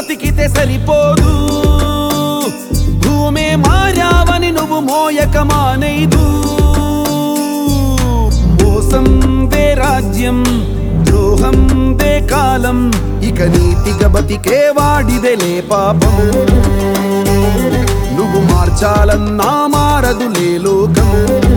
బ్రతికితే సరిపోదు, భూమే మారావని నువ్వు మోయక మానైదు. మోసం దే రాజ్యం, ద్రోహం దే కాలం, ఇక నీతిగా బతికే వాడిదెలే పాపం. నువ్వు మార్చాలన్నా మారదులే లోకం.